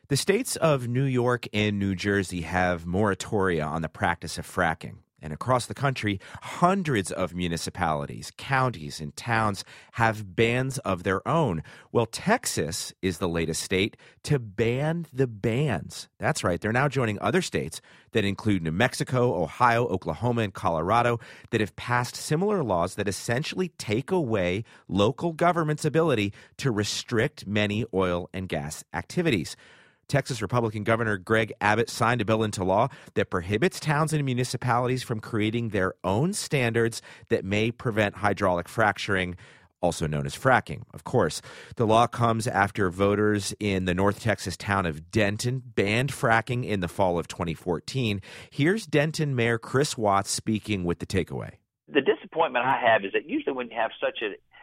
The states of New York and New Jersey have moratoria on the practice of fracking. And across the country, hundreds of municipalities, counties, and towns have bans of their own. Well, Texas is the latest state to ban the bans. That's right. They're now joining other states that include New Mexico, Ohio, Oklahoma, and Colorado that have passed similar laws that essentially take away local government's ability to restrict many oil and gas activities. Texas Republican Governor Greg Abbott signed a bill into law that prohibits towns and municipalities from creating their own standards that may prevent hydraulic fracturing, also known as fracking, of course. The law comes after voters in the North Texas town of Denton banned fracking in the fall of 2014. Here's Denton Mayor Chris Watts speaking with the takeaway. The disappointment I have is that usually when you have such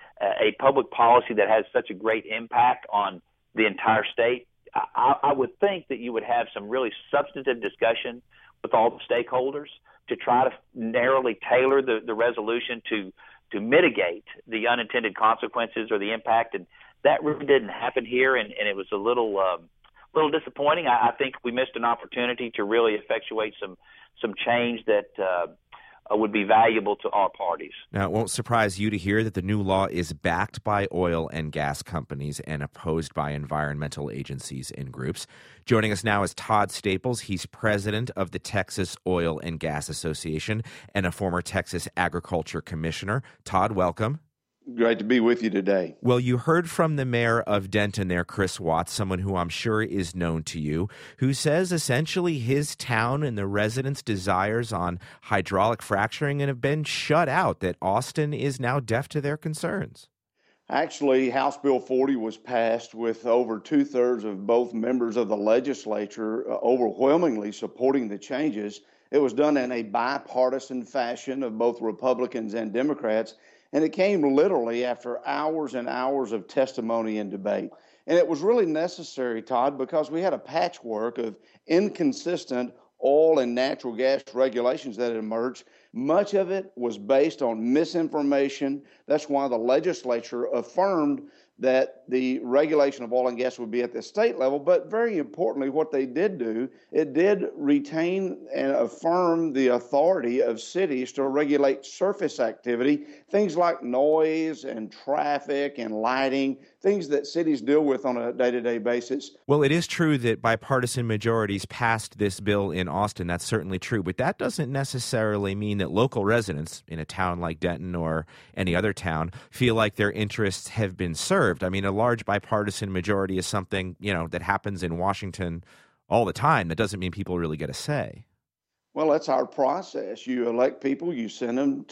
a public policy that has such a great impact on the entire state, I would think that you would have some really substantive discussion with all the stakeholders to try to narrowly tailor the resolution to mitigate the unintended consequences or the impact. And that really didn't happen here, and it was a little disappointing. I think we missed an opportunity to really effectuate some change that would be valuable to all parties. Now, it won't surprise you to hear that the new law is backed by oil and gas companies and opposed by environmental agencies and groups. Joining us now is Todd Staples. He's president of the Texas Oil and Gas Association and a former Texas Agriculture Commissioner. Todd, welcome. Great to be with you today. Well, you heard from the mayor of Denton there, Chris Watts, someone who I'm sure is known to you, who says essentially his town and the residents' desires on hydraulic fracturing have been shut out, that Austin is now deaf to their concerns. Actually, House Bill 40 was passed with over two-thirds of both members of the legislature overwhelmingly supporting the changes. It was done in a bipartisan fashion of both Republicans and Democrats. And it came literally after hours and hours of testimony and debate. And it was really necessary, Todd, because we had a patchwork of inconsistent oil and natural gas regulations that had emerged. Much of it was based on misinformation. That's why the legislature affirmed that the regulation of oil and gas would be at the state level. But very importantly, what they did do, it did retain and affirm the authority of cities to regulate surface activity, things like noise and traffic and lighting, things that cities deal with on a day-to-day basis. Well, it is true that bipartisan majorities passed this bill in Austin. That's certainly true. But that doesn't necessarily mean that local residents in a town like Denton or any other town feel like their interests have been served. I mean, a large bipartisan majority is something, that happens in Washington all the time. That doesn't mean people really get a say. Well, that's our process. You elect people, you send them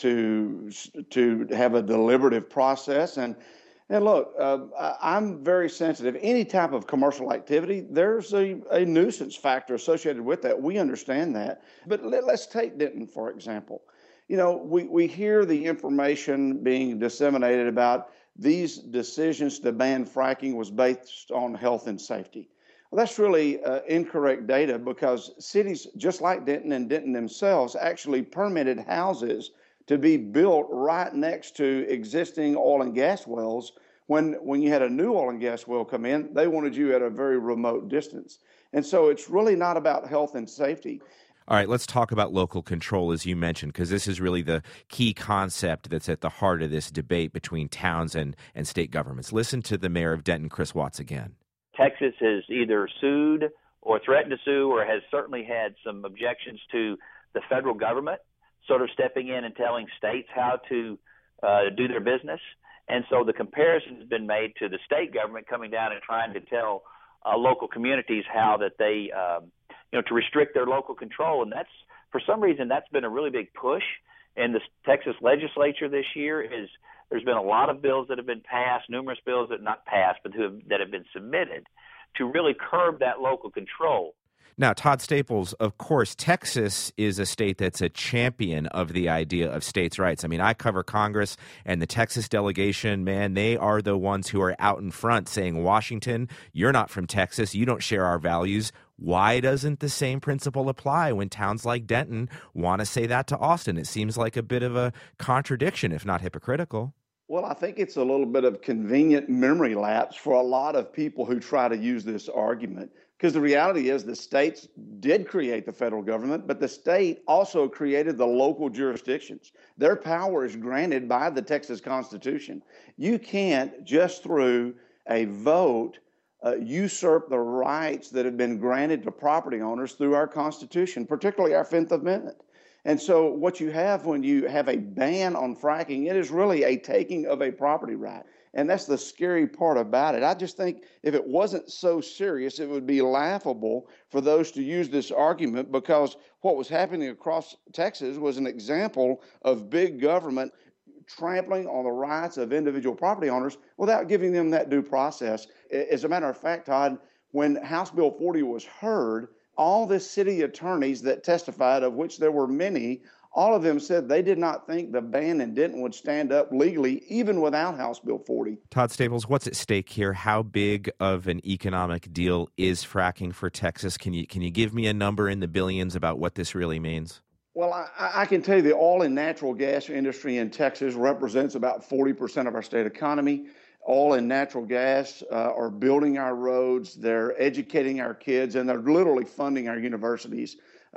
to have a deliberative process. And look, I'm very sensitive. Any type of commercial activity, there's a nuisance factor associated with that. We understand that. But let's take Denton, for example. We hear the information being disseminated about these decisions to ban fracking was based on health and safety. Well, that's really incorrect data, because cities just like Denton and Denton themselves actually permitted houses to be built right next to existing oil and gas wells. When you had a new oil and gas well come in, they wanted you at a very remote distance. And so it's really not about health and safety. All right, let's talk about local control, as you mentioned, because this is really the key concept that's at the heart of this debate between towns and state governments. Listen to the mayor of Denton, Chris Watts, again. Texas has either sued or threatened to sue or has certainly had some objections to the federal government sort of stepping in and telling states how to do their business. And so the comparison has been made to the state government coming down and trying to tell local communities how that they to restrict their local control. And that's, for some reason, that's been a really big push in the Texas legislature this year. There's been a lot of bills that have been passed, numerous bills that not passed, but that have been submitted to really curb that local control. Now, Todd Staples, of course, Texas is a state that's a champion of the idea of states' rights. I mean, I cover Congress, and the Texas delegation, man, they are the ones who are out in front saying, Washington, you're not from Texas, you don't share our values. Why doesn't the same principle apply when towns like Denton want to say that to Austin? It seems like a bit of a contradiction, if not hypocritical. Well, I think it's a little bit of convenient memory lapse for a lot of people who try to use this argument. Because the reality is the states did create the federal government, but the state also created the local jurisdictions. Their power is granted by the Texas Constitution. You can't, just through a vote, usurp the rights that have been granted to property owners through our Constitution, particularly our 5th Amendment. And so what you have when you have a ban on fracking, it is really a taking of a property right. And that's the scary part about it. I just think if it wasn't so serious, it would be laughable for those to use this argument, because what was happening across Texas was an example of big government trampling on the rights of individual property owners without giving them that due process. As a matter of fact, Todd, when House Bill 40 was heard, all the city attorneys that testified, of which there were many, all of them said they did not think the ban in Denton would stand up legally, even without House Bill 40. Todd Staples, what's at stake here? How big of an economic deal is fracking for Texas? Can you give me a number in the billions about what this really means? Well, I can tell you the oil and natural gas industry in Texas represents about 40% of our state economy. Oil and natural gas are building our roads, they're educating our kids, and they're literally funding our universities.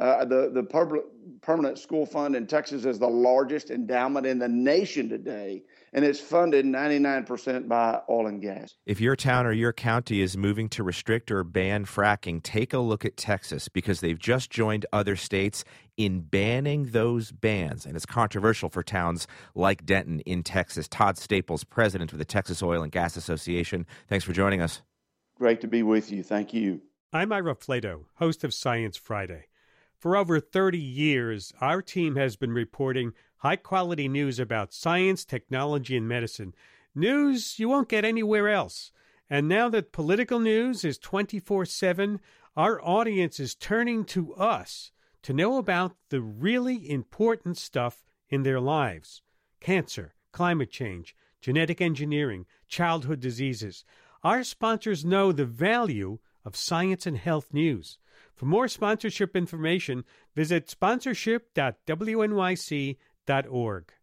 The Permanent School Fund in Texas is the largest endowment in the nation today, and it's funded 99% by oil and gas. If your town or your county is moving to restrict or ban fracking, take a look at Texas, because they've just joined other states in banning those bans. And it's controversial for towns like Denton in Texas. Todd Staples, president of the Texas Oil and Gas Association. Thanks for joining us. Great to be with you. Thank you. I'm Ira Flato, host of Science Friday. For over 30 years, our team has been reporting high-quality news about science, technology, and medicine. News you won't get anywhere else. And now that political news is 24/7, our audience is turning to us to know about the really important stuff in their lives. Cancer, climate change, genetic engineering, childhood diseases. Our sponsors know the value of science and health news. For more sponsorship information, visit sponsorship.wnyc.org.